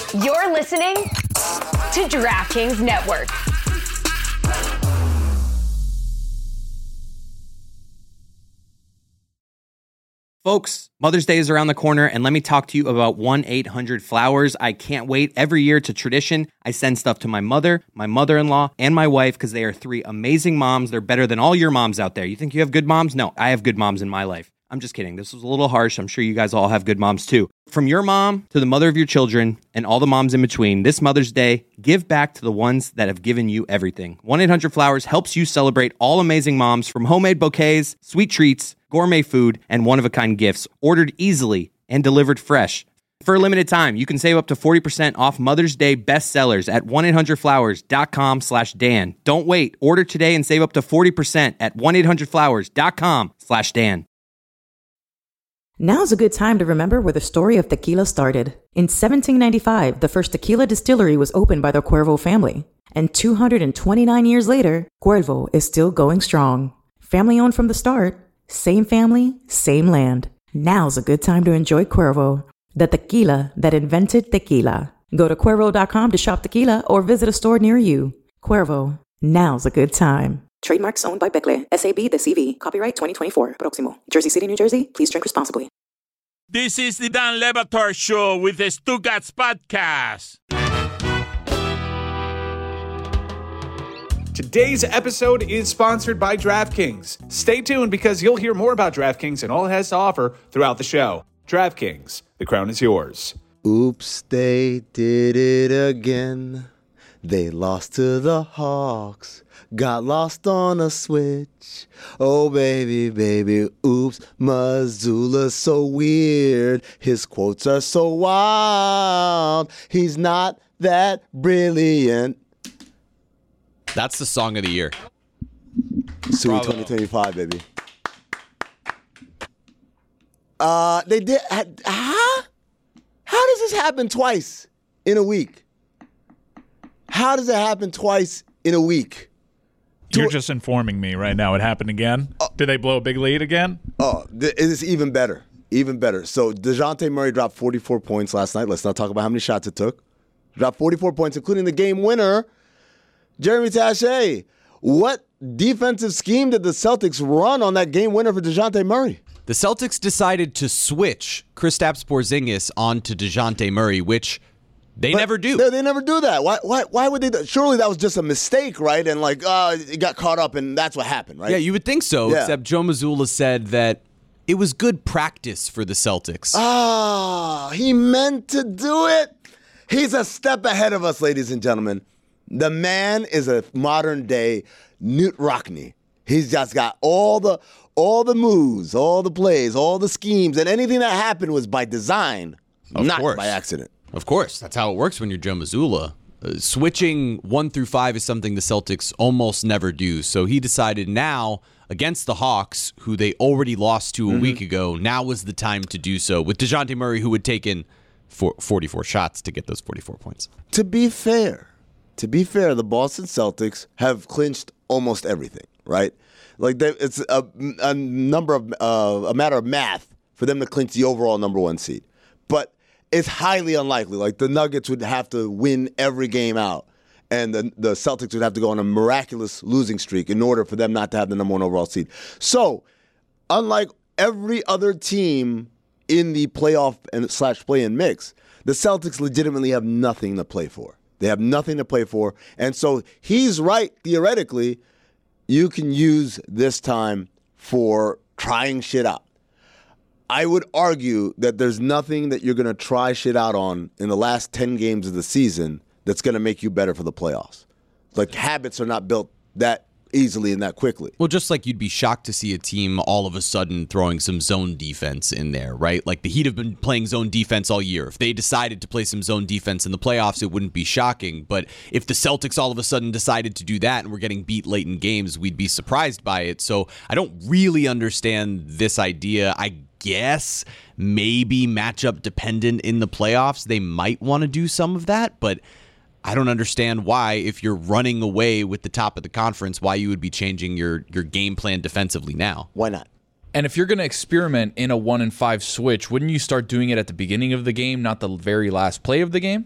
You're listening to DraftKings Network. Folks, Mother's Day is around the corner, and let me talk to you about 1-800-Flowers. I can't wait. Every year, it's a tradition. I send stuff to my mother, my mother-in-law, and my wife because they are three amazing moms. They're better than all your moms out there. You think you have good moms? No, I have good moms in my life. I'm just kidding. This was a little harsh. I'm sure you guys all have good moms too. From your mom to the mother of your children and all the moms in between, this Mother's Day, give back to the ones that have given you everything. 1-800-Flowers helps you celebrate all amazing moms, from homemade bouquets, sweet treats, gourmet food, and one-of-a-kind gifts, ordered easily and delivered fresh. For a limited time, you can save up to 40% off Mother's Day bestsellers at 1-800-Flowers.com/Dan. Don't wait. Order today and save up to 40% at 1-800-Flowers.com/Dan. Now's a good time to remember where the story of tequila started. In 1795, the first tequila distillery was opened by the Cuervo family. And 229 years later, Cuervo is still going strong. Family owned from the start, same family, same land. Now's a good time to enjoy Cuervo, the tequila that invented tequila. Go to Cuervo.com to shop tequila or visit a store near you. Cuervo, now's a good time. Trademarks owned by Becle, SAB The CV. Copyright 2024. Proximo. Jersey City, New Jersey. Please drink responsibly. This is the Dan Le Batard Show with the Stugats Podcast. Today's episode is sponsored by DraftKings. Stay tuned because you'll hear more about DraftKings and all it has to offer throughout the show. DraftKings, the crown is yours. Oops, they did it again. They lost to the Hawks. Got lost on a switch. Oh, baby, baby, oops. Mazzulla's so weird. His quotes are so wild. He's not that brilliant. That's the song of the year. Sweet 2025, baby. They did. How does this happen twice in a week? How does it happen twice in a week? You're just informing me right now. It happened again? Did they blow a big lead again? It is even better. Even better. So DeJounte Murray dropped 44 points last night. Let's not talk about how many shots it took. Dropped 44 points, including the game winner, Jeremy Taché. What defensive scheme did the Celtics run on that game winner for DeJounte Murray? The Celtics decided to switch Kristaps Porzingis onto DeJounte Murray, which they never do. They never do that. Why would they? Surely that was just a mistake, right? And it got caught up, and that's what happened, right? Yeah, you would think so, except Joe Mazzulla said that it was good practice for the Celtics. He meant to do it. He's a step ahead of us, ladies and gentlemen. The man is a modern-day Newt Rockne. He's just got all the moves, all the plays, all the schemes, and anything that happened was by design, not by accident. Of course. That's how it works when you're Joe Mazzulla. Switching 1 through 5 is something the Celtics almost never do. So he decided now, against the Hawks, who they already lost to a week ago, now was the time to do so with DeJounte Murray, who had taken 44 shots to get those 44 points. To be fair, the Boston Celtics have clinched almost everything, right? It's a matter of math for them to clinch the overall number 1 seed. But it's highly unlikely. Like, the Nuggets would have to win every game out, and the Celtics would have to go on a miraculous losing streak in order for them not to have the number 1 overall seed. So, unlike every other team in the playoff and / play-in mix, the Celtics legitimately have nothing to play for. They have nothing to play for. And so he's right, theoretically, you can use this time for trying shit out. I would argue that there's nothing that you're going to try shit out on in the last 10 games of the season that's going to make you better for the playoffs. Like, habits are not built that easily and that quickly. Well, just like you'd be shocked to see a team all of a sudden throwing some zone defense in there, right? Like, the Heat have been playing zone defense all year. If they decided to play some zone defense in the playoffs, it wouldn't be shocking. But if the Celtics all of a sudden decided to do that and were getting beat late in games, we'd be surprised by it. So I don't really understand this idea. I guess maybe matchup dependent in the playoffs, they might want to do some of that, but I don't understand why, if you're running away with the top of the conference, why you would be changing your game plan defensively now. Why not? And if you're going to experiment in a 1 and 5 switch, wouldn't you start doing it at the beginning of the game, not the very last play of the game?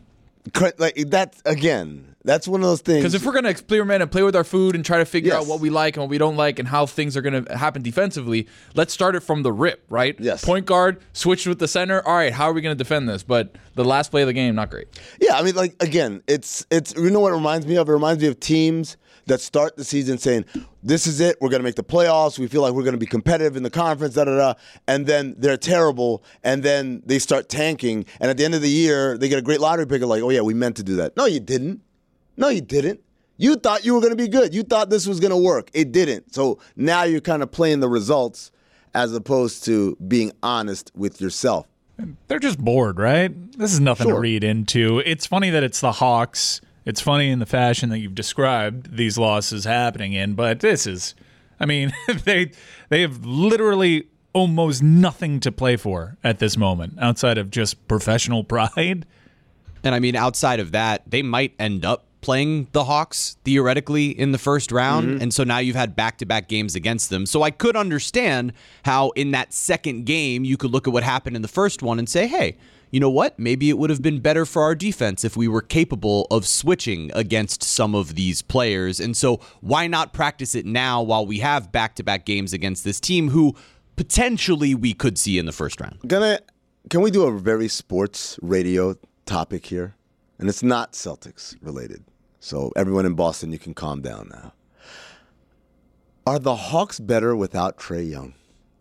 Like that's one of those things. Because if we're going to experiment and play with our food and try to figure Yes. out what we like and what we don't like and how things are going to happen defensively, let's start it from the rip, right? Yes. Point guard, switch with the center. All right, how are we going to defend this? But the last play of the game, not great. Yeah, I mean, like, again, it's you know what it reminds me of? It reminds me of teams that start the season saying, this is it, we're going to make the playoffs, we feel like we're going to be competitive in the conference, da-da-da, and then they're terrible, and then they start tanking, and at the end of the year, they get a great lottery pick, like, oh yeah, we meant to do that. No, you didn't. You thought you were going to be good. You thought this was going to work. It didn't. So now you're kind of playing the results as opposed to being honest with yourself. They're just bored, right? This is nothing to Sure. read into. It's funny that it's the Hawks. It's funny in the fashion that you've described these losses happening in, but this is, I mean, they have literally almost nothing to play for at this moment outside of just professional pride. And I mean, outside of that, they might end up playing the Hawks theoretically in the first round. And so now you've had back-to-back games against them. So I could understand how in that second game, you could look at what happened in the first one and say, hey, you know what? Maybe it would have been better for our defense if we were capable of switching against some of these players. And so why not practice it now while we have back-to-back games against this team who potentially we could see in the first round? Can we do a very sports radio topic here? And it's not Celtics related. So everyone in Boston, you can calm down now. Are the Hawks better without Trae Young?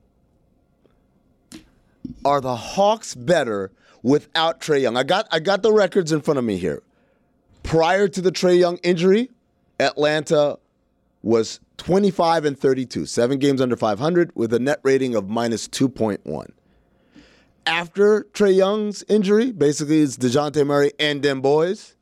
Are the Hawks better without Trae Young? I got the records in front of me here. Prior to the Trae Young injury, Atlanta was 25-32, 7 games under 500 with a net rating of minus 2.1. After Trae Young's injury, basically it's DeJounte Murray and them boys,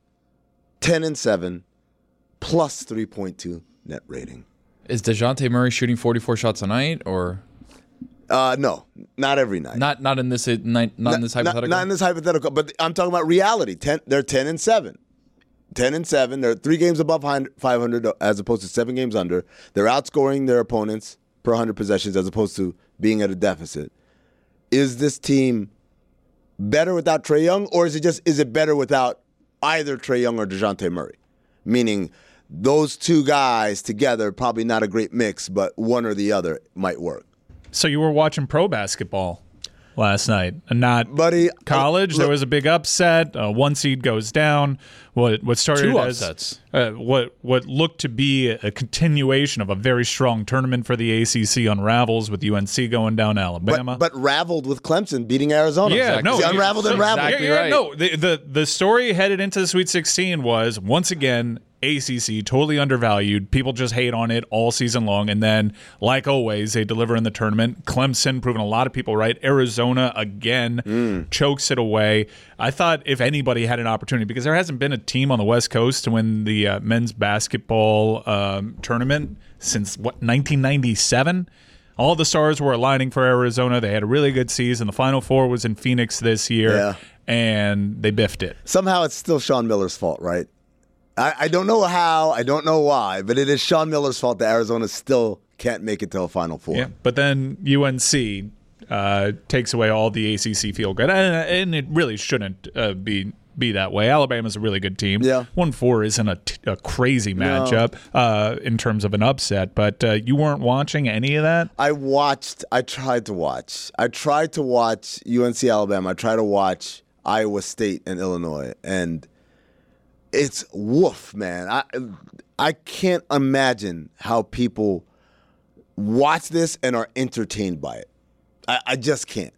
10-7, plus 3.2 net rating. Is DeJounte Murray shooting 44 shots a night, or no, not every night. not in this night, not in this hypothetical? Not in this hypothetical, but I'm talking about reality. They're 10-7. 10-7. They're 3 games above 500 as opposed to 7 games under. They're outscoring their opponents per 100 possessions as opposed to being at a deficit. Is this team better without Trae Young, or is it better without either Trae Young or DeJounte Murray? Meaning those two guys together, probably not a great mix, but one or the other might work. So you were watching pro basketball last night and not college. There was a big upset. One seed goes down. What started 2 as upsets. what looked to be a continuation of a very strong tournament for the ACC unravels with UNC going down to Alabama. But raveled with Clemson beating Arizona. Yeah, no, See, unraveled and raveled. Exactly yeah, right. no. The story headed into the Sweet 16 was once again ACC totally undervalued. People just hate on it all season long, and then, like always, they deliver in the tournament. Clemson proving a lot of people right. Arizona again chokes it away. I thought if anybody had an opportunity, because there hasn't been a team on the West Coast to win the men's basketball tournament since 1997. All the stars were aligning for Arizona. They had a really good season. The Final Four was in Phoenix this year, and they biffed it. Somehow it's still Sean Miller's fault, right? I don't know how, I don't know why, but it is Sean Miller's fault that Arizona still can't make it to a Final Four. Yeah, but then UNC takes away all the ACC feel good, and it really shouldn't be that way. Alabama's a really good team. Yeah. 1-4 isn't a crazy matchup in terms of an upset, but you weren't watching any of that? I tried to watch UNC Alabama. I tried to watch Iowa State and Illinois, and it's woof, man. I can't imagine how people watch this and are entertained by it. I just can't.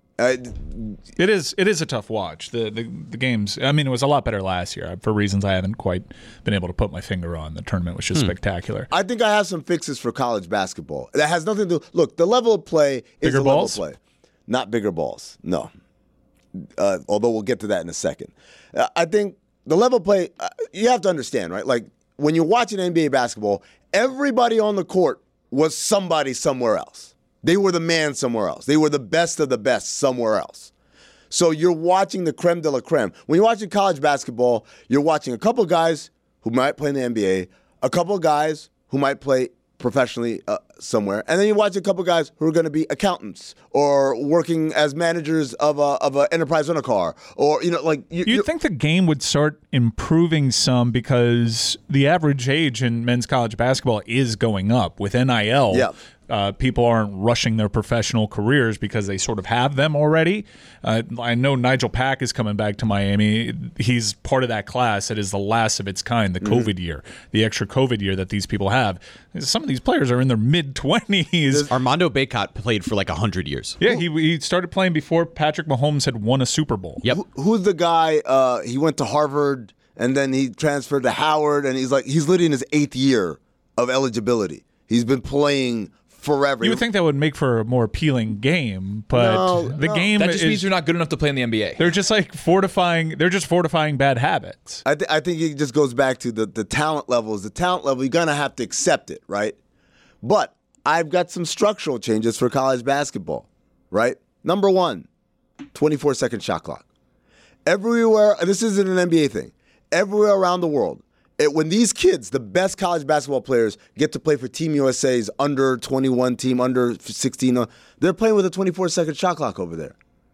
It is a tough watch. The games, I mean, it was a lot better last year for reasons I haven't quite been able to put my finger on. The tournament was just spectacular. I think I have some fixes for college basketball. That has nothing to do. Look, the level of play is Bigger the level balls? of play. Not bigger balls, no. Although we'll get to that in a second. I think the level of play, you have to understand, right? Like when you're watching NBA basketball, everybody on the court was somebody somewhere else. They were the man somewhere else. They were the best of the best somewhere else. So you're watching the creme de la creme. When you're watching college basketball, you're watching a couple guys who might play in the NBA, a couple guys who might play professionally somewhere, and then you watch a couple guys who are going to be accountants or working as managers of a enterprise rental car, or you'd think the game would start improving some because the average age in men's college basketball is going up with NIL. Yeah. People aren't rushing their professional careers because they sort of have them already. I know Nigel Pack is coming back to Miami. He's part of that class that is the last of its kind, the COVID year, the extra COVID year that these people have. Some of these players are in their mid-20s. Armando Bacot played for like 100 years. Yeah, he started playing before Patrick Mahomes had won a Super Bowl. Yep. Who's the guy? He went to Harvard and then he transferred to Howard, and he's literally in his 8th year of eligibility. He's been playing forever. You would think that would make for a more appealing game, but the game that just means you're not good enough to play in the NBA. They're just fortifying bad habits. I think it just goes back to the talent levels. The talent level, you're gonna have to accept it, right? But I've got some structural changes for college basketball, right? Number 1, 24-second shot clock. Everywhere, and this isn't an NBA thing, everywhere around the world, when these kids, the best college basketball players, get to play for Team USA's under 21 team, under 16, they're playing with a 24-second shot clock over there.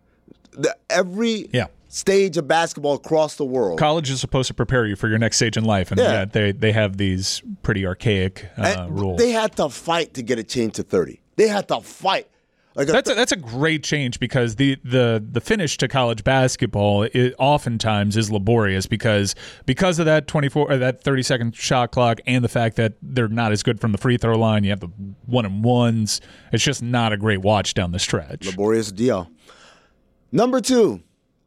Every stage of basketball across the world. College is supposed to prepare you for your next stage in life, and they have these pretty archaic rules. They had to fight to get it changed to 30. They had to fight. That's a great change because the finish to college basketball oftentimes is laborious because of that 30-second shot clock and the fact that they're not as good from the free throw line. You have the 1-and-1s. It's just not a great watch down the stretch. Laborious deal. Number 2,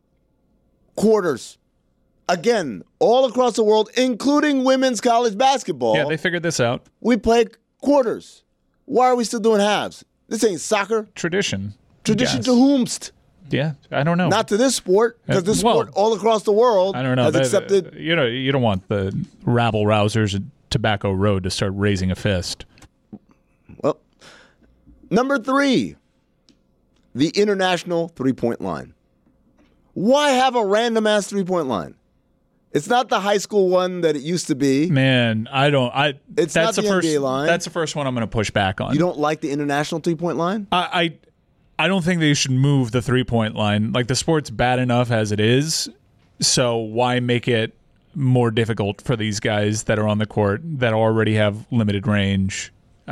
quarters. Again, all across the world, including women's college basketball. Yeah, they figured this out. We play quarters. Why are we still doing halves? This ain't soccer. Tradition. Tradition to whomst? Yeah, I don't know. Not to this sport, because this sport all across the world I don't know. has accepted. You don't want the rabble-rousers at Tobacco Road to start raising a fist. Well, number 3, the international three-point line. Why have a random-ass three-point line? It's not the high school one that it used to be. Man, It's not the NBA line. That's the first one I'm going to push back on. You don't like the international three-point line? I don't think they should move the three-point line. Like, the sport's bad enough as it is, so why make it more difficult for these guys that are on the court that already have limited range?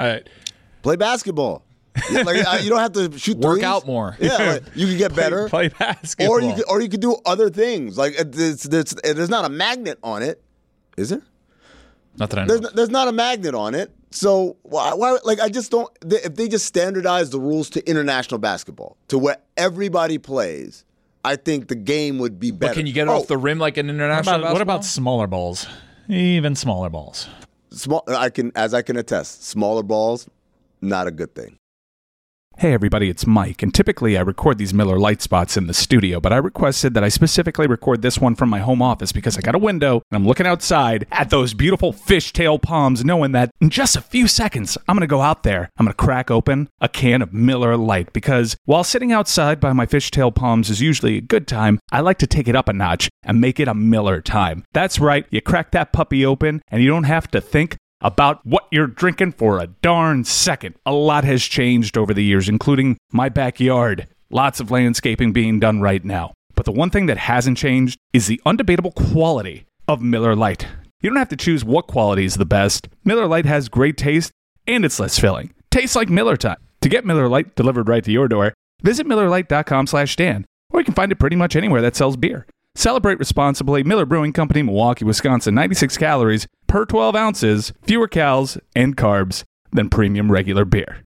Play basketball. You don't have to shoot Work threes. out more. Yeah, you can get better. Play basketball. Or you could do other things. Like there's not a magnet on it, is there? Not that I know. There's not a magnet on it. So why? Like I just don't. If they just standardize the rules to international basketball to where everybody plays, I think the game would be better. But can you get it off the rim like an international basketball? What about smaller balls? Even smaller balls. I can attest. Smaller balls, not a good thing. Hey everybody, it's Mike, and typically I record these Miller Lite spots in the studio, but I requested that I specifically record this one from my home office because I got a window and I'm looking outside at those beautiful fishtail palms, knowing that in just a few seconds I'm going to go out there, I'm going to crack open a can of Miller Lite, because while sitting outside by my fishtail palms is usually a good time, I like to take it up a notch and make it a Miller time. That's right, you crack that puppy open and you don't have to think about what you're drinking for a darn second. A lot has changed over the years, including my backyard. Lots of landscaping being done right now. But the one thing that hasn't changed is the undebatable quality of Miller Lite. You don't have to choose what quality is the best. Miller Lite has great taste, and it's less filling. Tastes like Miller time. To get Miller Lite delivered right to your door, visit MillerLite.com/Dan, or you can find it pretty much anywhere that sells beer. Celebrate responsibly. Miller Brewing Company, Milwaukee, Wisconsin. 96 calories per 12 ounces, fewer calories and carbs than premium regular beer.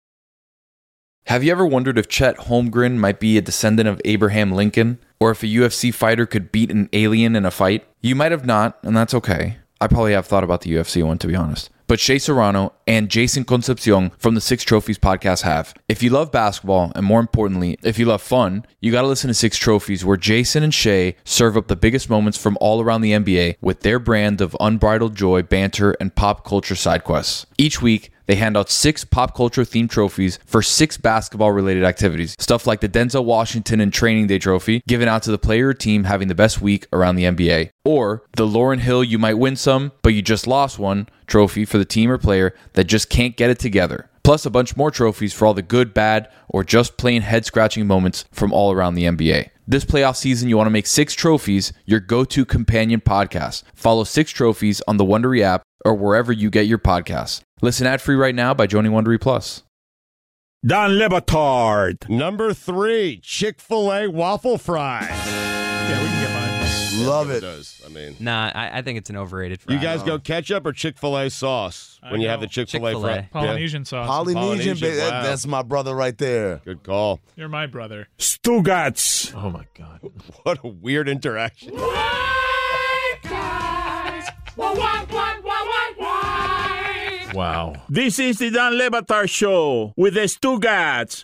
Have you ever wondered if Chet Holmgren might be a descendant of Abraham Lincoln? Or if a UFC fighter could beat an alien in a fight? You might have not, and that's okay. I probably have thought about the UFC one, to be honest. But Shea Serrano and Jason Concepcion from the Six Trophies podcast have. If you love basketball, and more importantly, if you love fun, you got to listen to Six Trophies, where Jason and Shea serve up the biggest moments from all around the NBA with their brand of unbridled joy, banter, and pop culture side quests. Each week, they hand out 6 pop culture themed trophies for 6 basketball related activities. Stuff like the Denzel Washington and Training Day trophy, given out to the player or team having the best week around the NBA. Or the Lauryn Hill You Might Win Some, But You Just Lost One trophy for the team or player that just can't get it together. Plus a bunch more trophies for all the good, bad, or just plain head-scratching moments from all around the NBA. This playoff season, you want to make 6 Trophies your go-to companion podcast. Follow 6 Trophies on the Wondery app or wherever you get your podcasts. Listen ad-free right now by joining Wondery Plus. Don Le Batard. Number 3, Chick-fil-A waffle fries. Yeah, we can get mine. Love it. Does. I mean, Nah, I think it's an overrated fry. you guys go ketchup or Chick-fil-A sauce when you have the Chick-fil-A Chick-fil-A. fries? Polynesian sauce. Polynesian, Polynesian, wow. that's my brother right there. Good call. You're my brother. Stugats. Oh my God. What a weird interaction. Wow. This is the Don Le Batard Show with the Stugats.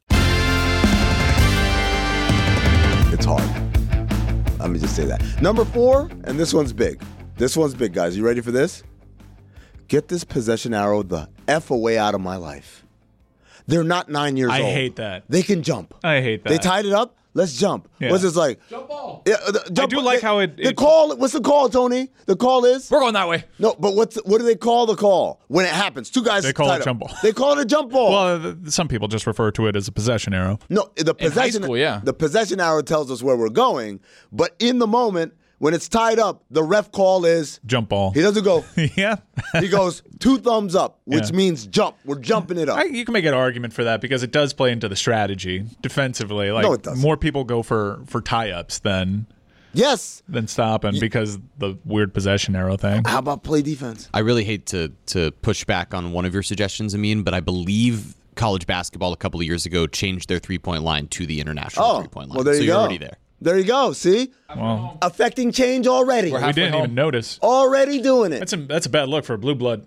It's hard. Let me just say that. Number 4, and this one's big. This one's big, guys. You ready for this? Get this possession arrow the F away out of my life. They're not 9 years old. I hate that. They can jump. I hate that. They tied it up. Let's jump. Yeah. What's this like? Jump ball. Yeah, I do like how it... The call. What's the call, Tony? The call is. We're going that way. No, but what do they call the call when it happens? 2 guys. They call it tied up. jump ball. They call it a jump ball. Well, some people just refer to it as a possession arrow. No, the In high possession. school, yeah. The possession arrow tells us where we're going, but in the moment when it's tied up, the ref call is Jump ball. He doesn't go. Yeah. He goes 2 thumbs up, which Yeah. means jump. We're jumping it up. You can make an argument for that because it does play into the strategy defensively. Like No, it doesn't. more people go for tie-ups than stopping because the weird possession arrow thing. How about play defense? I really hate to push back on one of your suggestions, Amin, but I believe college basketball a couple of years ago changed their three-point line to the international three-point line. Well, there you so go. you're already there. There you go. See? Well, Affecting change already. we didn't even notice. Already doing it. That's a bad look for a blue blood.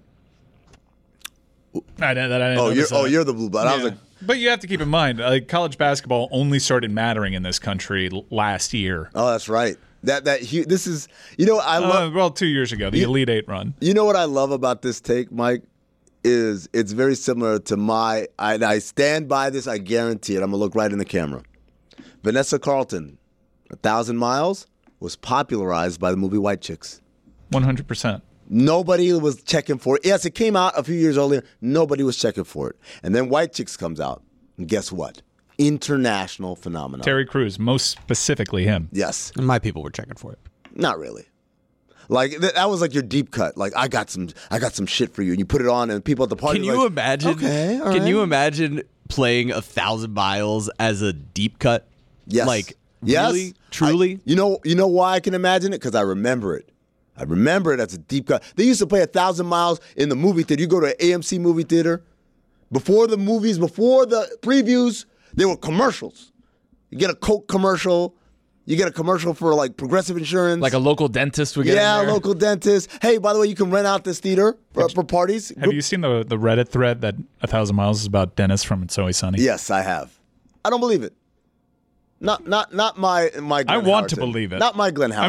I didn't notice that. You're the blue blood. I was Yeah. like, But you have to keep in mind, college basketball only started mattering in this country last year. oh, that's right. This is, I love. 2 years ago, the Elite Eight run. You know what I love about this take, Mike? Is it's very similar to I stand by this, I guarantee it. I'm going to look right in the camera. Vanessa Carlton, 1,000 Miles, was popularized by the movie White Chicks. 100%. Nobody was checking for it. Yes, it came out a few years earlier. Nobody was checking for it. And then White Chicks comes out. And guess what? International phenomenon. Terry Crews, most specifically him. Yes. And my people were checking for it. Not really. Like that was like your deep cut. Like I got some shit for you, and you put it on, and people at the party. Can were you like, imagine? Okay, all Can right. you imagine playing 1,000 Miles as a deep cut? Yes. Like Yes. really, truly. You know why I can imagine it? Because I remember it. I remember it as a deep cut. They used to play 1,000 Miles in the movie theater. You go to an AMC movie theater. Before the movies, before the previews, there were commercials. You get a Coke commercial. You get a commercial for like Progressive Insurance. Like a local dentist would get in there. local dentist. Hey, by the way, you can rent out this theater for parties. Have you seen the Reddit thread that 1,000 Miles is about Dennis from It's Always Sunny? Yes, I have. I don't believe it. Not my Glenn I want to Howerton. believe it. Not my Glenn Howerton. I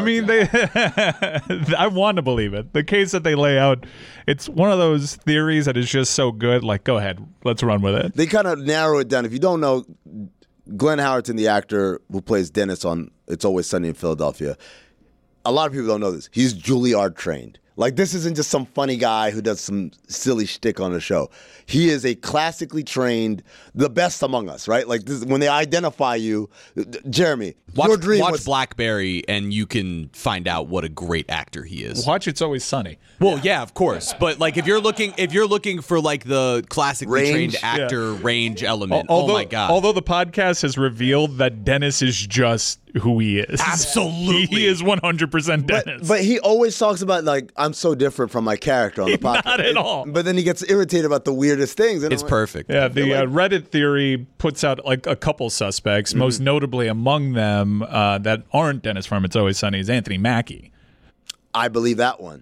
mean, I want to believe it. The case that they lay out, it's one of those theories that is just so good. Like, go ahead, let's run with it. They kind of narrow it down. If you don't know, Glenn Howerton, the actor who plays Dennis on It's Always Sunny in Philadelphia, a lot of people don't know this. He's Juilliard trained. Like, this isn't just some funny guy who does some silly shtick on the show. He is a classically trained, the best among us, right? Like, this, when they identify you, Jeremy, your dream Watch was... Blackberry, and you can find out what a great actor he is. Watch It's Always Sunny. Well, yeah, of course. But like, if you're looking for like the classically Range? trained actor range element, Although, oh my god! Although the podcast has revealed that Dennis is just who he is. Absolutely. He is 100% Dennis. But he always talks about, like, I'm so different from my character on the podcast. Not at all. But then he gets irritated about the weirdest things. And It's I'm like, perfect. Yeah, the Reddit theory puts out like a couple suspects, most notably among them that aren't Dennis from It's Always Sunny is Anthony Mackie. I believe that one.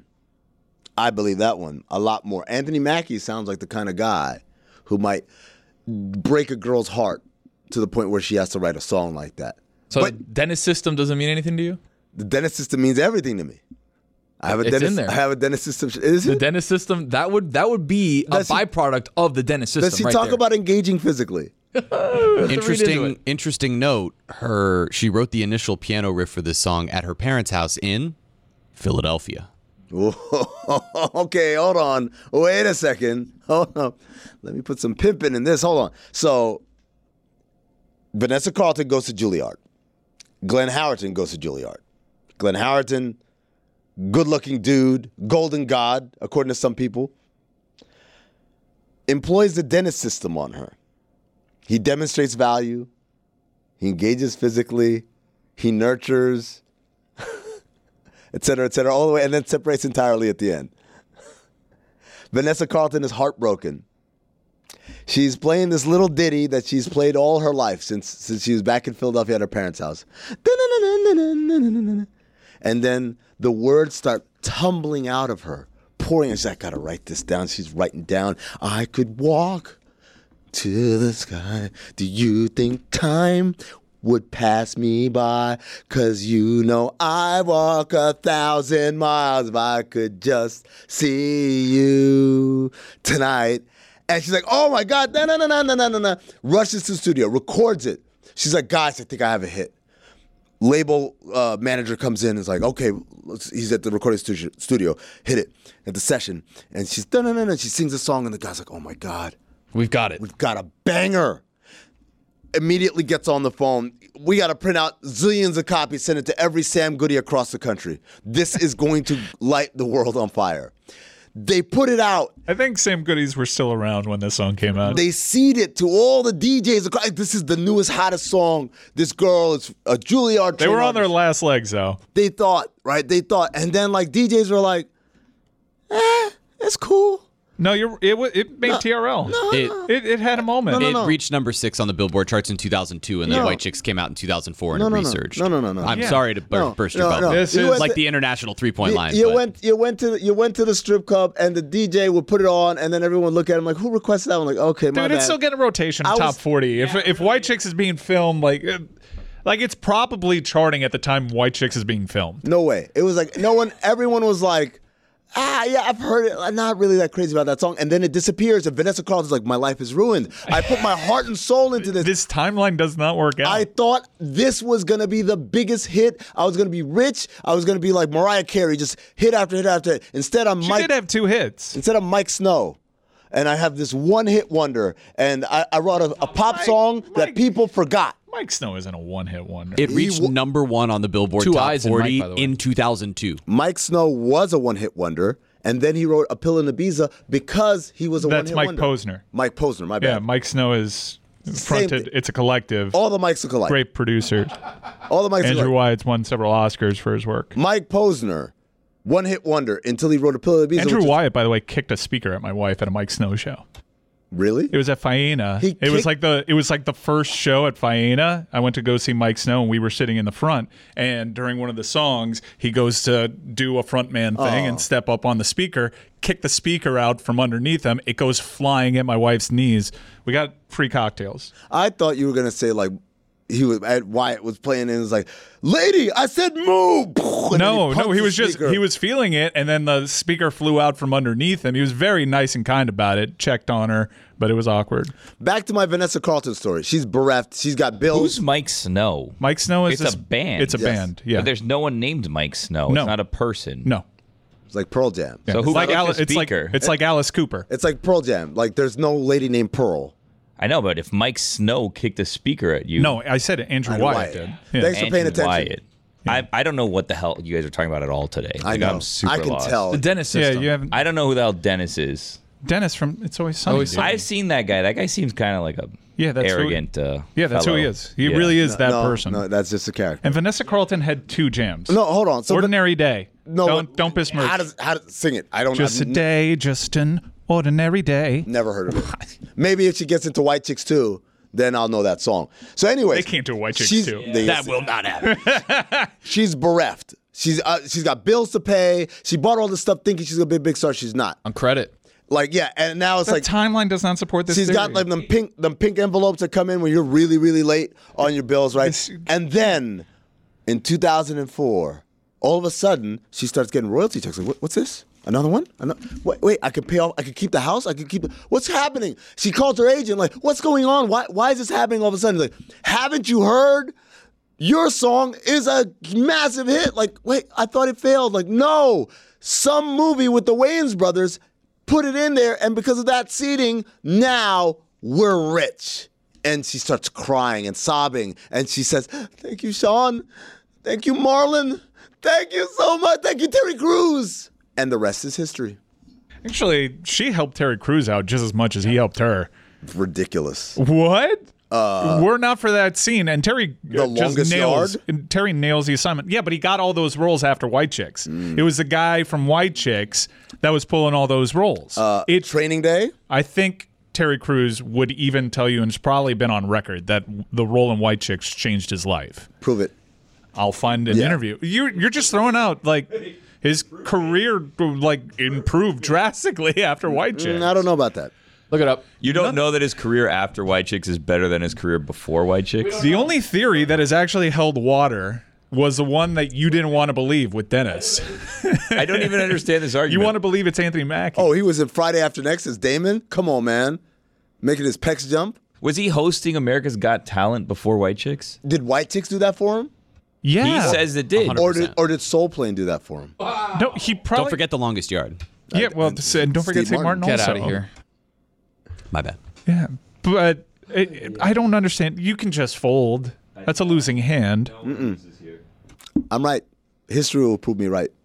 A lot more. Anthony Mackie sounds like the kind of guy who might break a girl's heart to the point where she has to write a song like that. So But- the dentist system doesn't mean anything to you? The dentist system means everything to me. I have a It's dentist. in there. I have a dentist system. Is The it? dentist system, that would be a Does he- byproduct of the dentist system. Does he right talk there. about engaging physically? Interesting note. She wrote the initial piano riff for this song at her parents' house in Philadelphia. Okay, hold on. Wait a second. Hold on. Let me put some pimping in this. Hold on. So, Vanessa Carlton goes to Juilliard. Glenn Howerton goes to Juilliard. Glenn Howerton, good-looking dude, golden god, according to some people, employs the dentist system on her. He demonstrates value. He engages physically. He nurtures, et cetera, all the way, and then separates entirely at the end. Vanessa Carlton is heartbroken. She's playing this little ditty that she's played all her life since she was back in Philadelphia at her parents' house. And then the words start tumbling out of her, pouring. And she's like, I gotta write this down. She's writing down, I could walk to the sky. Do you think time would pass me by? 'Cause you know I walk 1,000 miles if I could just see you tonight. And she's like, oh my God, no. Rushes to the studio, records it. She's like, guys, I think I have a hit. Label manager comes in and is like, okay, he's at the recording studio, hit it at the session. And she's, she sings a song and the guy's like, oh my God. We've got it. We've got a banger. Immediately gets on the phone. We got to print out zillions of copies, send it to every Sam Goody across the country. This is going to light the world on fire. They put it out. I think Sam Goodies were still around when this song came out. They seed it to all the DJs. This is the newest, hottest song. This girl is a Juilliard. They were on their last legs, though. They thought, right? They thought. And then, like, DJs were like, it's cool. No, it made TRL. It had a moment. It reached number 6 on the Billboard charts in 2002, and then White Chicks came out in 2004 and researched. No. I'm sorry to burst your bubble. This is like the international 3-point line. You went to the strip club, and the DJ would put it on, and then everyone would look at him like, who requested that one? Like, okay, my dude, bad. it's still getting rotation top 40. If White Chicks is being filmed, like it's probably charting at the time White Chicks is being filmed. No way. It was like everyone was like, yeah, I've heard it. I'm not really that crazy about that song. And then it disappears, and Vanessa Carlton's like, my life is ruined. I put my heart and soul into this. This timeline does not work out. I thought this was going to be the biggest hit. I was going to be rich. I was going to be like Mariah Carey, just hit after hit after hit. Instead, She did have 2 hits. Instead, I'm Mike Snow. And I have this one-hit wonder. And I wrote a pop song that people forgot. Mike Snow isn't a one-hit wonder. It reached number 1 on the Billboard Top 40 in 2002. Mike Snow was a one-hit wonder, and then he wrote A Pill in Ibiza because he was a one-hit wonder. That's Mike Posner. Mike Posner, my bad. Yeah, Mike Snow is fronted. It's a collective. All the Mikes are collective. Great producers. All the Mikes Andrew Wyatt's won several Oscars for his work. Mike Posner, one-hit wonder until he wrote A Pill in Ibiza. Andrew Wyatt, by the way, kicked a speaker at my wife at a Mike Snow show. Really? It was at Faena. It was like the first show at Faena. I went to go see Mike Snow, and we were sitting in the front. And during one of the songs, he goes to do a frontman thing and step up on the speaker, kick the speaker out from underneath him. It goes flying at my wife's knees. We got free cocktails. I thought you were gonna say like Wyatt was playing and it was like, lady, I said move. No, he was feeling it, and then the speaker flew out from underneath him. He was very nice and kind about it, checked on her, but it was awkward. Back to my Vanessa Carlton story. She's bereft. She's got bills. Who's Mike Snow? Mike Snow is a band. It's a band, yeah. But there's no one named Mike Snow. No. It's not a person. No. It's like Pearl Jam. Yeah. So who like Alice? It's like Alice Cooper. It's like Pearl Jam. Like there's no lady named Pearl. I know, but if Mike Snow kicked a speaker at you... No, I said Andrew Wyatt did. Yeah. Thanks for paying attention. Wyatt. Yeah. I don't know what the hell you guys are talking about at all today. I know. I'm super I can lost. tell. The Dennis system. Yeah, you haven't. I don't know who the hell Dennis is. Dennis from It's Always Sunny. I've seen that guy. That guy seems kind of like a that's arrogant that's fellow. who he is. He really is that person. No, that's just a character. And Vanessa Carlton had 2 jams. No, hold on. So Ordinary Day. No, don't besmirch. How to sing it? I don't know. Just a day, just an ordinary day. Never heard of it. Maybe if she gets into White Chicks too, then I'll know that song. So anyway, They can't do White Chicks too. That will not happen. She's bereft. She's got bills to pay. She bought all this stuff thinking she's gonna be a big star. She's not. On credit. Like, yeah, and now it's The like timeline does not support this. she's got like them pink envelopes that come in when you're really, really late on your bills, right? And then in 2004, all of a sudden she starts getting royalty checks. Like, what's this? Another one? Wait, I could pay off. I could keep the house. I could keep. What's happening? She calls her agent. Like, what's going on? Why is this happening all of a sudden? Like, haven't you heard? Your song is a massive hit. Like, wait, I thought it failed. Like, no. Some movie with the Wayans brothers put it in there, and because of that seeding, now we're rich. And she starts crying and sobbing, and she says, thank you, Sean. Thank you, Marlon. Thank you so much. Thank you, Terry Crews. And the rest is history. Actually, she helped Terry Crews out just as much as he helped her. Ridiculous. What? We're not for that scene. And Terry Terry nails the assignment. Yeah, but he got all those roles after White Chicks. It was the guy from White Chicks that was pulling all those roles. Training Day? I think Terry Crews would even tell you, and it's probably been on record, that the role in White Chicks changed his life. Prove it. I'll find an interview. You're just throwing out, like, his career, like, improved drastically after White Chicks. I don't know about that. Look it up. You don't know that his career after White Chicks is better than his career before White Chicks? The only theory that has actually held water was the one that you didn't want to believe with Dennis. I don't even understand this argument. You want to believe it's Anthony Mackie. Oh, he was in Friday After Next as Damon? Come on, man. Making his pecs jump? Was he hosting America's Got Talent before White Chicks? Did White Chicks do that for him? Yeah. He says it did. Or did Soul Plane do that for him? No, he probably... Don't forget The Longest Yard. Yeah, well, and don't forget Steve Martin also. Get out of here. My bad. Yeah, but I don't understand. You can just fold. That's a losing hand. I'm right. History will prove me right.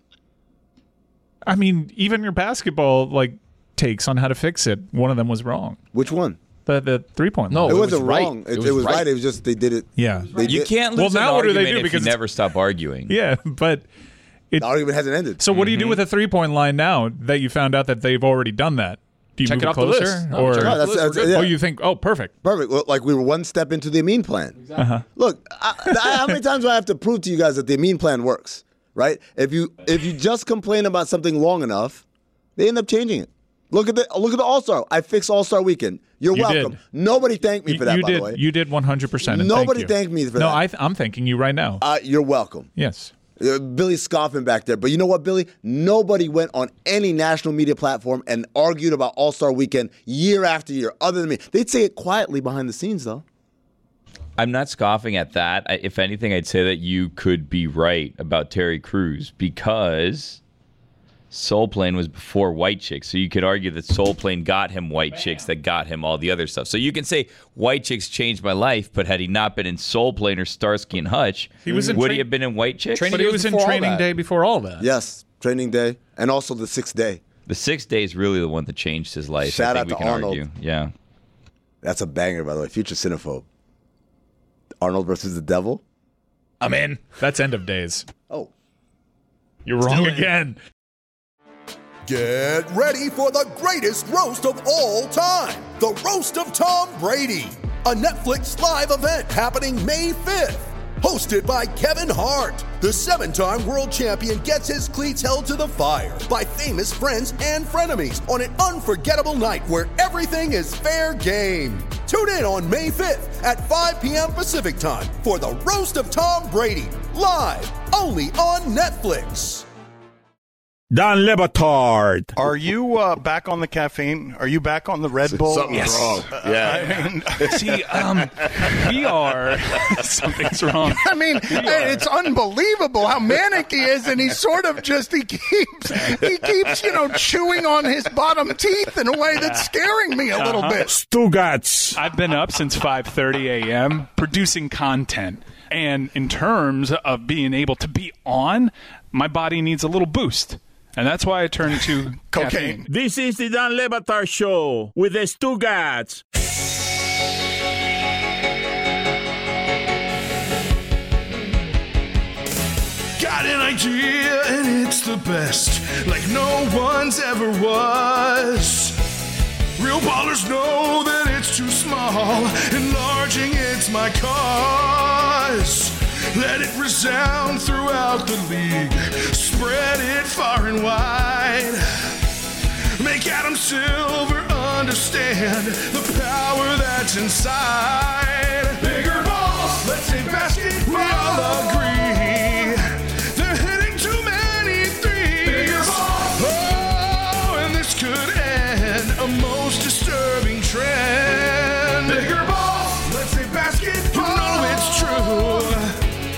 I mean, even your basketball takes on how to fix it, one of them was wrong. Which one? The 3-point line. No, it wasn't right. wrong. It was right. It was just they did it. Yeah. You can't lose now an what do they argument do? if Because you never stop arguing. Yeah, but the argument hasn't ended. So what do you do with a 3-point line now that you found out that they've already done that? Do you Check move it it off the closer? list. No, Or check it off the list. yeah. Oh, you think, perfect. Perfect. Well, like we were one step into the Amin plan. Look, how many times do I have to prove to you guys that the Amin plan works? Right? If you just complain about something long enough, they end up changing it. Look at the All-Star. I fixed All-Star Weekend. You're welcome. Did. Nobody thanked me for that, by the way. You did 100%. Nobody thanked me for that. No, I'm thanking you right now. You're welcome. Yes. Billy's scoffing back there. But you know what, Billy? Nobody went on any national media platform and argued about All-Star Weekend year after year, other than me. They'd say it quietly behind the scenes, though. I'm not scoffing at that. If anything, I'd say that you could be right about Terry Crews because Soul Plane was before White Chicks. So you could argue that Soul Plane got him White Chicks that got him all the other stuff. So you can say White Chicks changed my life, but had he not been in Soul Plane or Starsky and Hutch, would he have been in White Chicks? But he was in Training Day before all that. Yes, Training Day, and also the 6th Day. The 6th Day is really the one that changed his life. Shout I think out we to can Arnold. argue. Yeah. That's a banger, by the way. Future Cinephobe. Arnold versus the Devil. I'm in. That's End of Days. Oh. You're wrong again. Get ready for the greatest roast of all time, the Roast of Tom Brady, a Netflix live event happening May 5th. Hosted by Kevin Hart, the 7-time world champion gets his cleats held to the fire by famous friends and frenemies on an unforgettable night where everything is fair game. Tune in on May 5th at 5 p.m. Pacific time for the Roast of Tom Brady, live only on Netflix. Don Le Batard. Are you back on the caffeine? Are you back on the Red Bull? Something's wrong. Yeah. I mean, We are. Something's wrong. I mean, it's unbelievable how manic he is, and he sort of just he keeps chewing on his bottom teeth in a way that's scaring me a little bit. Stugats. I've been up since 5:30 a.m. producing content. And in terms of being able to be on, my body needs a little boost. And that's why I turned to cocaine. This is the Dan Le Batard Show with the Stugats. Got an idea and it's the best, like no one's ever was. Real ballers know that it's too small, enlarging it's my cause. Let it resound throughout the league, spread it far and wide. Make Adam Silver understand the power that's inside. Bigger balls, let's say basketball. We all agree they're hitting too many threes. Bigger balls. Oh, and this could end a most disturbing trend. Bigger balls, let's say basketball. You know it's true.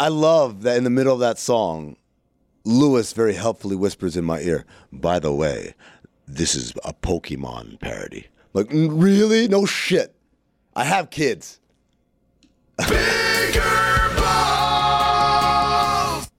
I love that in the middle of that song, Lewis very helpfully whispers in my ear, by the way, this is a Pokemon parody. Like, really? No shit. I have kids. Bigger balls.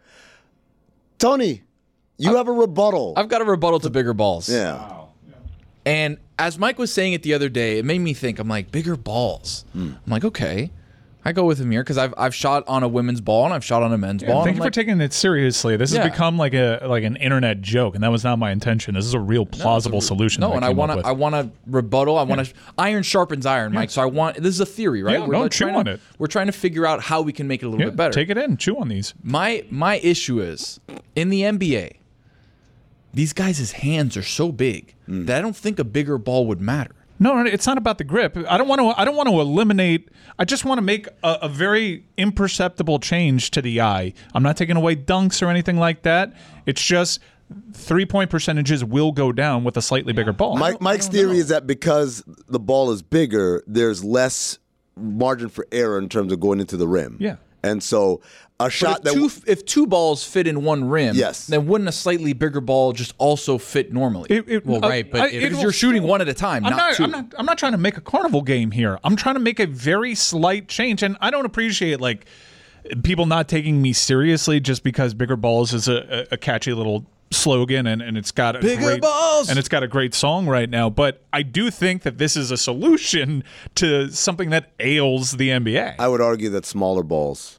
Tony, you have a rebuttal. I've got a rebuttal to bigger balls. Yeah. And as Mike was saying it the other day, it made me think, I'm like, bigger balls. I'm like, okay. I go with him here because I've shot on a women's ball and I've shot on a men's ball. Thank you for taking it seriously. This has become like an internet joke, and that was not my intention. This is a real plausible solution. No, and I want to rebuttal. I want to iron sharpens iron, Mike. So this is a theory, right? Yeah, chew on it. We're trying to figure out how we can make it a little bit better. Take it in, chew on these. My issue is in the NBA, these guys' hands are so big that I don't think a bigger ball would matter. No, it's not about the grip. I don't want to eliminate. I just want to make a very imperceptible change to the eye. I'm not taking away dunks or anything like that. It's just 3-point percentages will go down with a slightly bigger ball. Mike's theory is that because the ball is bigger, there's less margin for error in terms of going into the rim. Yeah. And so a shot if two balls fit in one rim, yes, then wouldn't a slightly bigger ball just also fit normally? Because you're shooting one at a time, not two. I'm not trying to make a carnival game here. I'm trying to make a very slight change, and I don't appreciate like people not taking me seriously just because bigger balls is a catchy little slogan and it's got balls and it's got a great song right now. But I do think that this is a solution to something that ails the NBA. I would argue that smaller balls,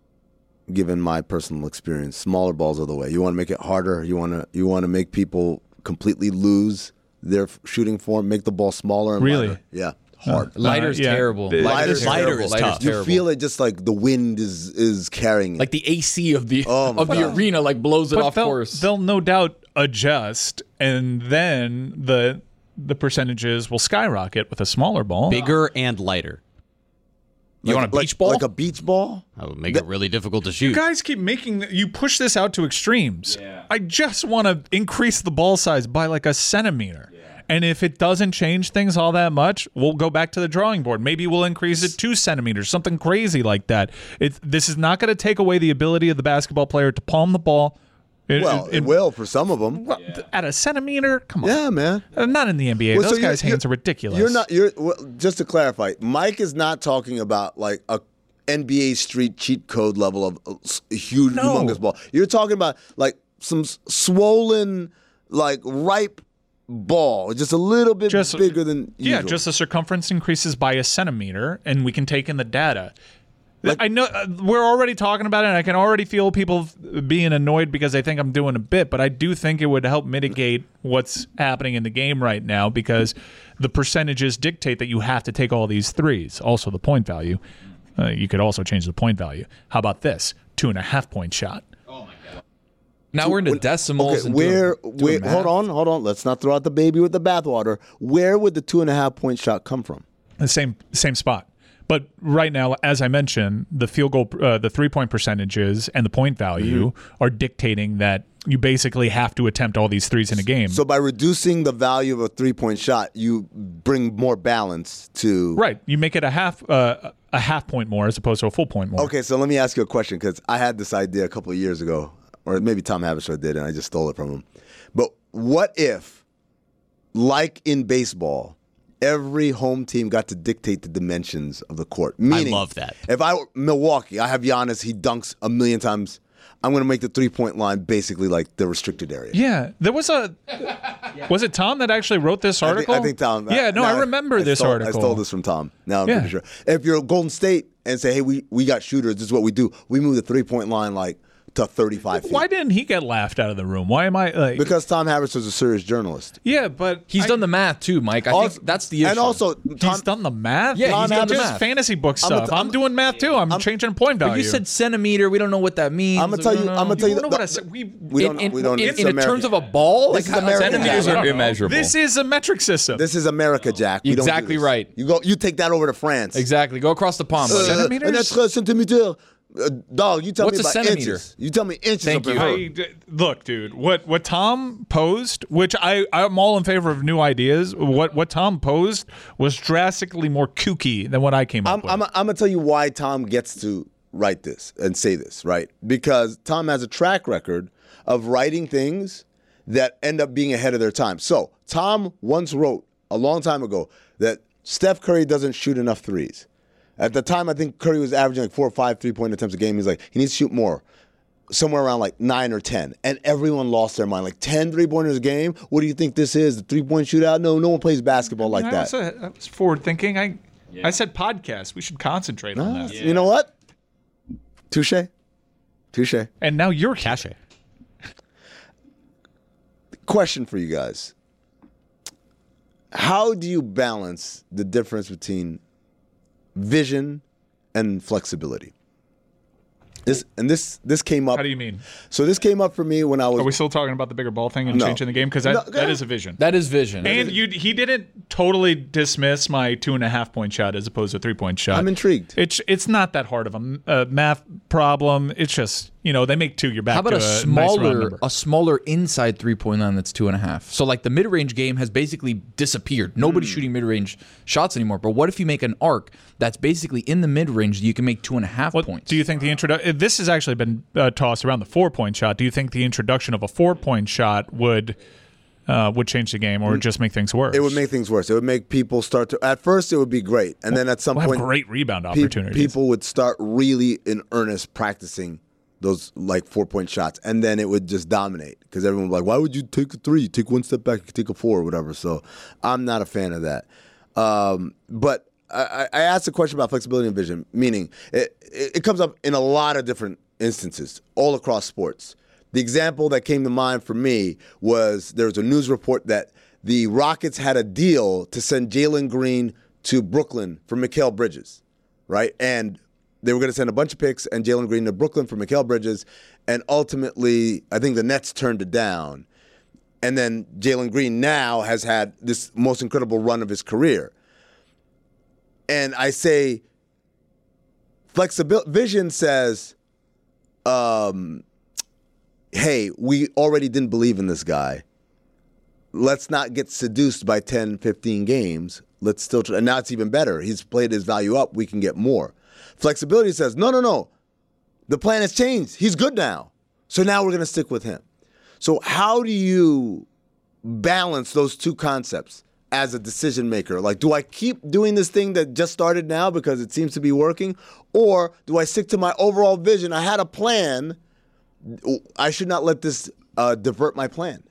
given my personal experience, smaller balls are the way. You want to make it harder. You want to make people completely lose their shooting form. Make the ball smaller and lighter. Yeah. Hard. Lighter's terrible. Lighter's tough. You feel it just like the wind is carrying it. Like the AC of the arena like blows it off course. They'll no doubt adjust, and then the percentages will skyrocket with a smaller ball. Bigger and lighter. You want a beach ball? Like a beach ball? That would make it really difficult to shoot. You guys keep you push this out to extremes. Yeah. I just want to increase the ball size by like a centimeter. Yeah. And if it doesn't change things all that much, we'll go back to the drawing board. Maybe we'll increase it 2 centimeters, something crazy like that. This is not going to take away the ability of the basketball player to palm the ball. It will for some of them. Well, at a centimeter? Come on. Yeah, man. Not in the NBA. Those guys' hands are ridiculous. Just to clarify, Mike is not talking about like a NBA street cheat code level of a huge, humongous ball. You're talking about like some swollen, like ripe ball, just a little bit bigger than usual. Yeah, just the circumference increases by a centimeter, and we can take in the data. I know we're already talking about it, and I can already feel people being annoyed because they think I'm doing a bit, but I do think it would help mitigate what's happening in the game right now because the percentages dictate that you have to take all these threes. Also, the point value. You could also change the point value. How about this? 2.5-point shot. Oh, my God. Now we're into decimals. Okay, hold on. Let's not throw out the baby with the bathwater. Where would the 2.5-point shot come from? The same spot. But right now, as I mentioned, the field goal, the 3-point percentages and the point value are dictating that you basically have to attempt all these threes in a game. So by reducing the value of a 3-point shot, you bring more balance to... Right. You make it a half point more as opposed to a full point more. Okay, so let me ask you a question because I had this idea a couple of years ago, or maybe Tom Haberstroh did, and I just stole it from him. But what if, like in baseball, every home team got to dictate the dimensions of the court? Meaning, I love that. If I were Milwaukee, I have Giannis, he dunks a million times. I'm going to make the 3-point line basically like the restricted area. Yeah, there was was it Tom that actually wrote this article? I think Tom. Yeah, no, I remember this article. I stole this from Tom. Now I'm pretty sure. If you're Golden State and say, hey, we got shooters, this is what we do. We move the 3-point line like to 35 feet. Why didn't he get laughed out of the room? Why am I like... Because Tom Haberstroh is a serious journalist. Yeah, but... He's done the math too, Mike. I think that's the issue. And also... He's done the math? Yeah, he's done the math. Fantasy book stuff. I'm doing math too. I'm changing point value. But you said centimeter. We don't know what that means. I'm going to tell you... You don't know what I said. We don't... In terms of a ball? Like centimeters are immeasurable. This is a metric system. This is America, Jack. Exactly right. You take that over to France. Exactly. Go across the pond. Centimeters? And that's centimeter. Dog, you tell What's me about a centimeter? Inches. You tell me inches. Thank you. Look, dude, what Tom posed, which I'm all in favor of new ideas. What Tom posed was drastically more kooky than what I came up with. I'm gonna tell you why Tom gets to write this and say this, right? Because Tom has a track record of writing things that end up being ahead of their time. So Tom once wrote a long time ago that Steph Curry doesn't shoot enough threes. At the time, I think Curry was averaging like 4 or 5 3-point attempts a game. He's like, he needs to shoot more, somewhere around like 9 or 10. And everyone lost their mind. Like 10 3-pointers a game? What do you think this is? The 3-point shootout? No one plays basketball like that. I was forward thinking. I said podcast. We should concentrate on that. You know what? Touche. And now you're Cache. Question for you guys. How do you balance the difference between vision and flexibility? This came up. How do you mean? So this came up for me when I was. Are we still talking about the bigger ball thing and changing the game? Because that is a vision. That is vision. And he didn't totally dismiss my 2.5-point shot as opposed to a 3-point shot. I'm intrigued. It's not that hard of a math problem. It's just they make 2. You're back. How about to a smaller inside 3-point line that's 2.5? So like the mid-range game has basically disappeared. Nobody's shooting mid-range shots anymore. But what if you make an arc that's basically in the mid-range that you can make 2.5 points? Do you think the introduction? This has actually been tossed around, the 4-point shot. Do you think the introduction of a 4-point shot would change the game or just make things worse? It would make things worse. It would make people start to. At first, it would be great, and then at some point, have great rebound opportunities. People would start really in earnest practicing those like 4-point shots, and then it would just dominate because everyone would be like, "Why would you take a 3? You take one step back, you take a 4 or whatever." So I'm not a fan of that. But I asked a question about flexibility and vision, meaning it comes up in a lot of different instances all across sports. The example that came to mind for me was there was a news report that the Rockets had a deal to send Jalen Green to Brooklyn for Mikal Bridges, right? And they were going to send a bunch of picks and Jalen Green to Brooklyn for Mikal Bridges, and ultimately I think the Nets turned it down. And then Jalen Green now has had this most incredible run of his career. And I say, vision says, hey, we already didn't believe in this guy. Let's not get seduced by 10, 15 games. Let's still try. And now it's even better. He's played his value up. We can get more. Flexibility says, no. The plan has changed. He's good now. So now we're going to stick with him. So how do you balance those two concepts as a decision maker? Like, do I keep doing this thing that just started now because it seems to be working? Or do I stick to my overall vision? I had a plan. I should not let this divert my plan.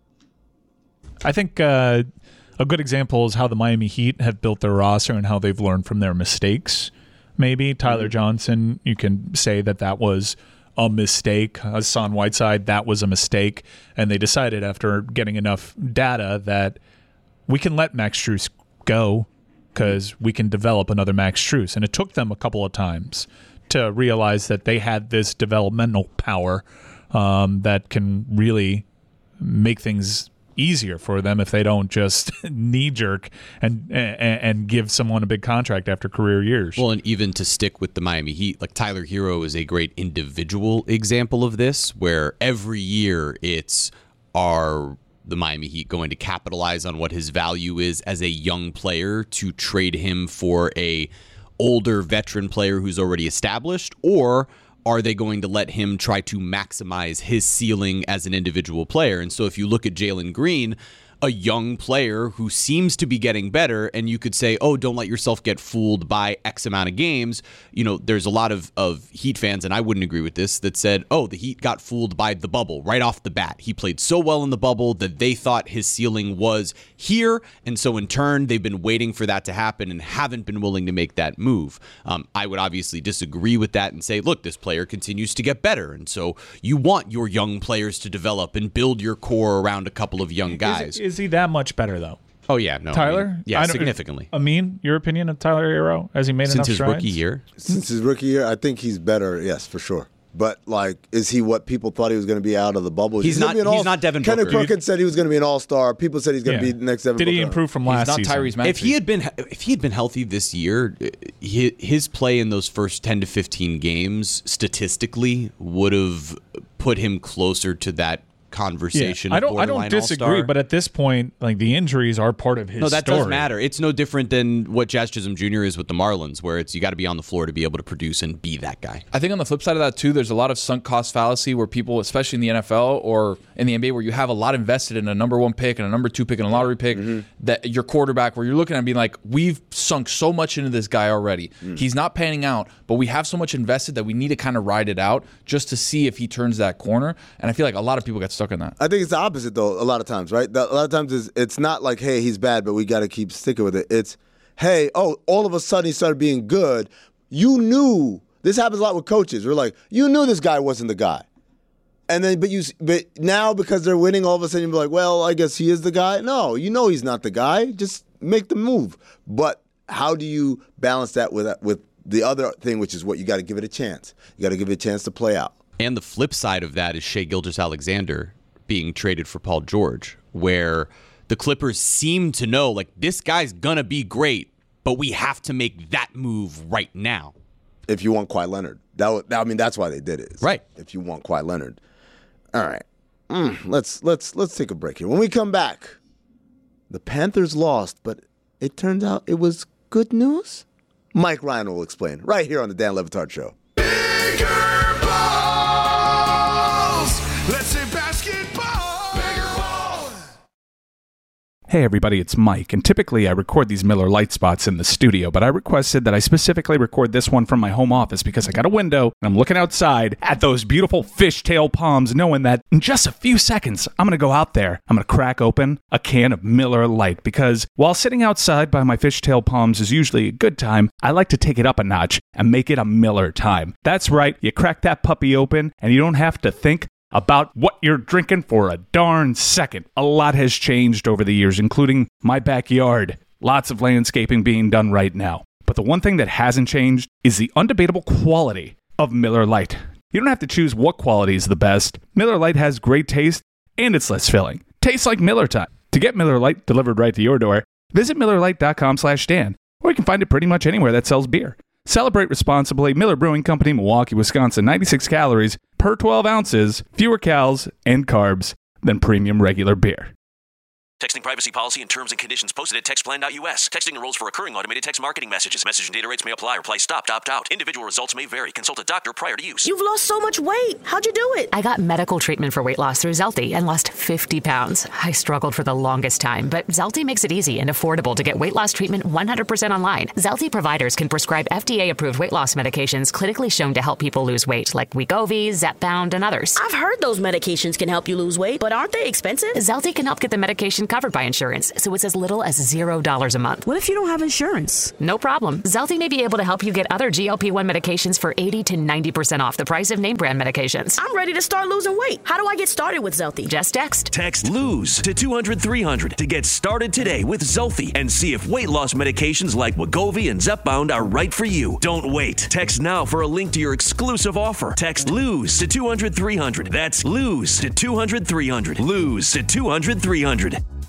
I think a good example is how the Miami Heat have built their roster and how they've learned from their mistakes. Maybe Tyler Johnson, you can say that was a mistake. Hassan Whiteside, that was a mistake. And they decided after getting enough data that we can let Max Strus go because we can develop another Max Strus. And it took them a couple of times to realize that they had this developmental power that can really make things easier for them if they don't just knee-jerk and give someone a big contract after career years. Well, and even to stick with the Miami Heat, like Tyler Hero is a great individual example of this, where every year the Miami Heat going to capitalize on what his value is as a young player to trade him for a older veteran player who's already established, or are they going to let him try to maximize his ceiling as an individual player? And so if you look at Jalen Green, a young player who seems to be getting better, and you could say, oh, don't let yourself get fooled by X amount of games. There's a lot of Heat fans, and I wouldn't agree with this, that said, oh, the Heat got fooled by the bubble right off the bat. He played so well in the bubble that they thought his ceiling was here, and so in turn, they've been waiting for that to happen and haven't been willing to make that move. I would obviously disagree with that and say, look, this player continues to get better, and so you want your young players to develop and build your core around a couple of young guys. Is he that much better, though? Oh, yeah. No, Tyler? Significantly. Amin, your opinion of Tyler Hero? Has he made enough strides? Since his rookie year, I think he's better, yes, for sure. But, is he what people thought he was going to be out of the bubble? He's not Devin Booker. Kenneth Perkins said he was going to be an all-star. People said he's going to be the next Devin Booker. Did he improve from last season? He's not Tyrese Maxey. If he had been healthy this year, his play in those first 10 to 15 games statistically would have put him closer to that conversation. I of don't borderline disagree, all-star. but at this point, like the injuries are part of his No, that story. does matter. It's no different than what Jazz Chisholm Jr. is with the Marlins, where it's you got to be on the floor to be able to produce and be that guy. I think on the flip side of that too, there's a lot of sunk cost fallacy where people, especially in the NFL or in the NBA, where you have a lot invested in a number 1 pick and a number 2 pick and a lottery pick, that your quarterback, where you're looking at and being like, we've sunk so much into this guy already. He's not panning out, but we have so much invested that we need to kind of ride it out just to see if he turns that corner. And I feel like a lot of people get stuck in that. I think it's the opposite, though, a lot of times, right? A lot of times it's not like, hey, he's bad, but we got to keep sticking with it. It's, hey, all of a sudden he started being good. You knew. This happens a lot with coaches. We're like, you knew this guy wasn't the guy. And then, but now because they're winning, all of a sudden you're like, well, I guess he is the guy. No, you know he's not the guy. Just make the move. But how do you balance that with the other thing, which is what you got to give it a chance. You got to give it a chance to play out. And the flip side of that is Shai Gilgeous-Alexander being traded for Paul George, where the Clippers seem to know, like, this guy's going to be great, but we have to make that move right now. If you want Kawhi Leonard. That's why they did it. Right. If you want Kawhi Leonard. All right. Let's take a break here. When we come back, the Panthers lost, but it turns out it was good news? Mike Ryan will explain right here on the Dan Le Batard Show. Bigger balls. Let's say basketball. Bigger balls. Hey everybody, it's Mike, and typically I record these Miller Lite spots in the studio, but I requested that I specifically record this one from my home office because I got a window and I'm looking outside at those beautiful fishtail palms, knowing that in just a few seconds I'm going to go out there, I'm going to crack open a can of Miller Lite, because while sitting outside by my fishtail palms is usually a good time, I like to take it up a notch and make it a Miller time. That's right, you crack that puppy open and you don't have to think about what you're drinking for a darn second. A lot has changed over the years, including my backyard. Lots of landscaping being done right now. But the one thing that hasn't changed is the undebatable quality of Miller Lite. You don't have to choose what quality is the best. Miller Lite has great taste, and it's less filling. Tastes like Miller time. To get Miller Lite delivered right to your door, visit MillerLite.com/Dan, or you can find it pretty much anywhere that sells beer. Celebrate responsibly. Miller Brewing Company, Milwaukee, Wisconsin. 96 calories per 12 ounces, fewer calories and carbs than premium regular beer. Texting privacy policy and terms and conditions posted at textplan.us. Texting enrolls for recurring automated text marketing messages. Message and data rates may apply. Reply stop, opt out. Individual results may vary. Consult a doctor prior to use. You've lost so much weight. How'd you do it? I got medical treatment for weight loss through Zelty and lost 50 pounds. I struggled for the longest time, but Zelty makes it easy and affordable to get weight loss treatment 100% online. Zelty providers can prescribe FDA-approved weight loss medications clinically shown to help people lose weight, like Wegovy, Zepbound, and others. I've heard those medications can help you lose weight, but aren't they expensive? Zelty can help get the medication covered by insurance, so it's as little as $0 a month. What if you don't have insurance? No problem. Zelty may be able to help you get other GLP-1 medications for 80 to 90% off the price of name brand medications. I'm ready to start losing weight. How do I get started with Zelty? Just text. Text LOSE to 200-300 to get started today with Zelty and see if weight loss medications like Wegovy and Zepbound are right for you. Don't wait. Text now for a link to your exclusive offer. Text LOSE to 200-300. That's LOSE to 200-300. LOSE to 200-300.